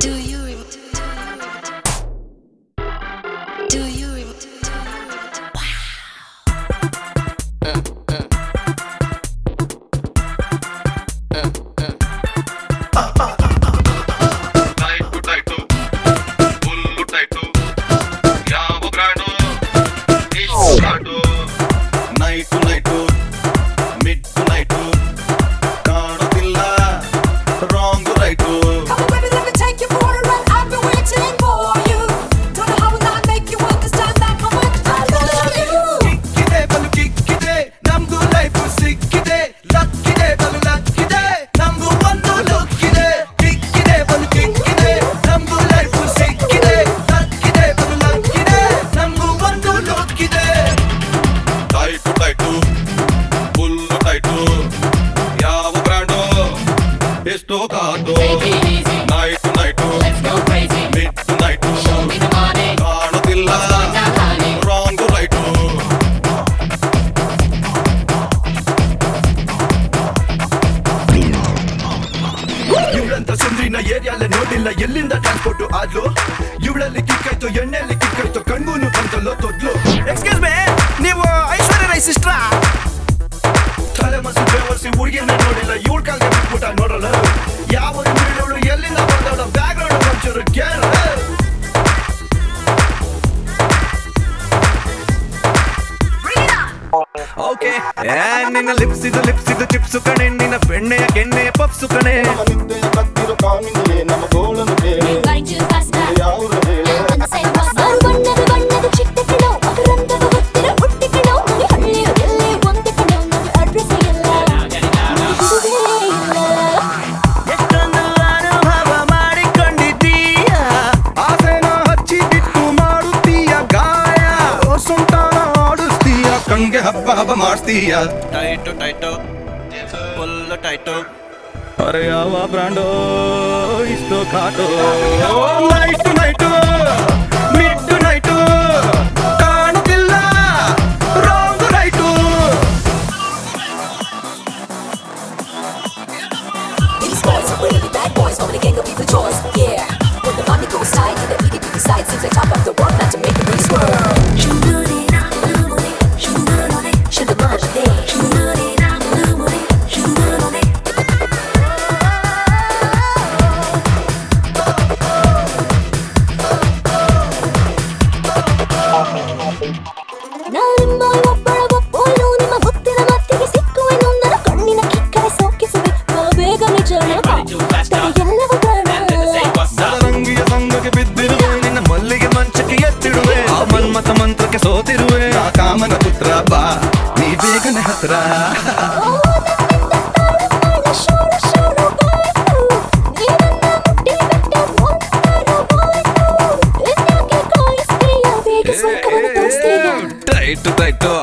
ಎಲ್ಲಿಂದ ಟ್ರಾನ್ಸ್ಪೋರ್ಟ್ ಆದ್ಲು ಇವಳಲ್ಲಿ ಕಿಕ್ಕಾಯ್ತು ಎಣ್ಣೆಯಲ್ಲಿ ಕಿಕ್ಕಾಯ್ತು ಕಣ್ಗೂನು ಬಂತಲ್ಲೋ ತೊದ್ಲು. Excuse me, ನೀವು ಐಶ್ವರ್ಯ ರೈ ಸಿಸ್ಟ್ರಾ? ತಲೆ ಮಸಿ ಬೇವರ್ಸಿ ಹುಡುಗಿನ ನೋಡಿಲ್ಲ, ಇವಳ ಕಾಲ್ಗೆ ಬಿಟ್ಬಿಟ್ಟ ನೋಡಲ್ಲ. ಯಾವ ಬೀಳೋಳು ಎಲ್ಲಿಂದ ಬಂದವಳ ಬ್ಯಾಕ್ ಗ್ರೌಂಡ್ ಒಂಚೂರು ಕೇಳ. ಓಕೆ, ನಿನ್ನ ಲಿಪ್ಸ್ ಇದು ಚಿಪ್ಸು ಕಣೆ, ನಿನ್ನ ಬೆಣ್ಣೆಯ ಕೆನ್ನೆಯ ಪಪ್ಸು ಕಣೆ. ನಮ್ಮ ಗೋಳನ್ನು ಕೇಳಿ ಯಾವ್ದು ಹೇಳಿ ಎಷ್ಟೊಂದು ಅನುಭವ ಮಾಡಿಕೊಂಡಿದ್ದೀಯ, ಆಸೆನ ಹಚ್ಚಿ ಬಿಟ್ಟು ಮಾಡುತ್ತೀಯ ಗಾಯ, ಸೊಂಟಾನ ಆಡಿಸ್ತೀಯ, ಕಂಗೆ ಹಬ್ಬ ಹಬ್ಬ ಮಾಡಿಸ್ತೀಯ. Tight tight full tight. ಅರೆ ಯಾವ ಬ್ರಾಂಡೋ ಇಷ್ಟು ಕಾಟು, ನೈಟು ನೈಟು ಮಿಡ್ ನೈಟು ಕಾಣುತ್ತಿಲ್ಲ wrong right. These boys are really bad boys, nobody can compete with yours, yeah. When the money goes tight and the EDP side seems like top of the world, not to make the race world. ರಂಗಿಯ ಸಂಗಕ್ಕೆ ಬಿದ್ದಿರುವೆ, ನಿನ್ನ ಮಲ್ಲಿಗೆ ಮಂಚಕ್ಕೆ ಎತ್ತಿಡುವೆ, ಆ ಮನ್ಮಥ ಮಂತ್ರಕ್ಕೆ ಸೋತಿರುವೆ. ಕಾಮನ ಪುತ್ರ ಬಾ ನೀ ಬೇಗನೆ ಹತ್ರ. Tight tight